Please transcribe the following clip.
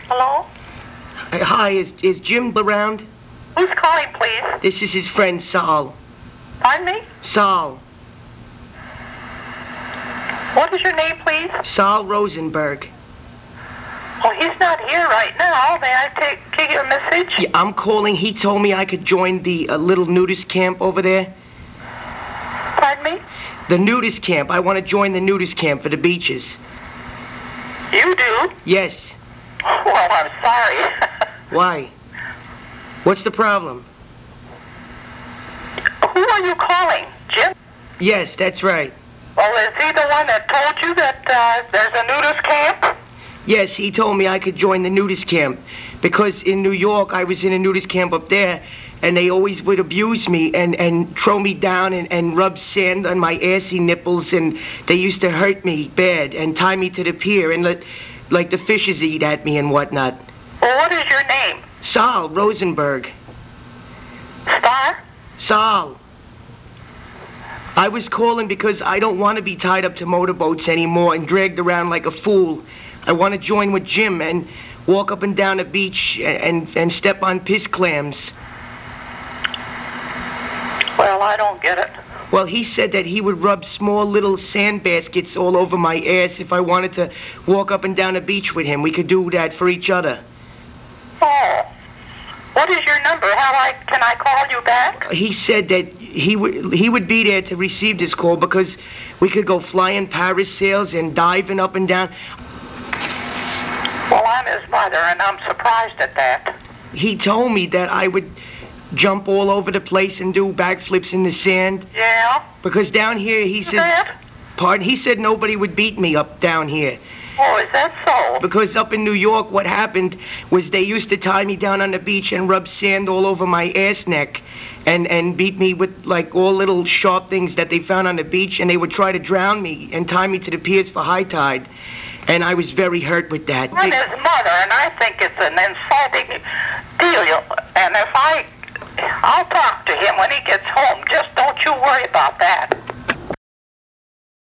Hello? Hi, is Jim around? Who's calling, please? This is his friend Sal. Pardon me? Sal. What is your name, please? Sal Rosenberg. Oh, he's not here right now. May I take your message? Yeah, I'm calling. He told me I could join the little nudist camp over there. Pardon me? The nudist camp. I want to join the nudist camp for the beaches. You do? Yes. Well, I'm sorry. Why? What's the problem? Who are you calling? Jim? Yes, that's right. Well, is he the one that told you that there's a nudist camp? Yes, he told me I could join the nudist camp because in New York I was in a nudist camp up there and they always would abuse me and throw me down and rub sand on my assy nipples and they used to hurt me bad and tie me to the pier and let like the fishes eat at me and whatnot. Well, what is your name? Sal Rosenberg. Star? Sal. I was calling because I don't want to be tied up to motorboats anymore and dragged around like a fool. I want to join with Jim and walk up and down the beach and step on piss clams. Well, I don't get it. Well, he said that he would rub small little sand baskets all over my ass if I wanted to walk up and down the beach with him. We could do that for each other. Oh. What is your number? Can I call you back? He said that he would be there to receive this call because we could go flying parasails and diving up and down. Well, I'm his mother, and I'm surprised at that. He told me that I would jump all over the place and do backflips in the sand. Yeah? Because down here, he says... Pardon? He said nobody would beat me up down here. Oh, is that so? Because up in New York, what happened was they used to tie me down on the beach and rub sand all over my ass neck and beat me with, like, all little sharp things that they found on the beach, and they would try to drown me and tie me to the piers for high tide. And I was very hurt with that. I'm his mother, and I think it's an insulting deal. And I'll talk to him when he gets home. Just don't you worry about that.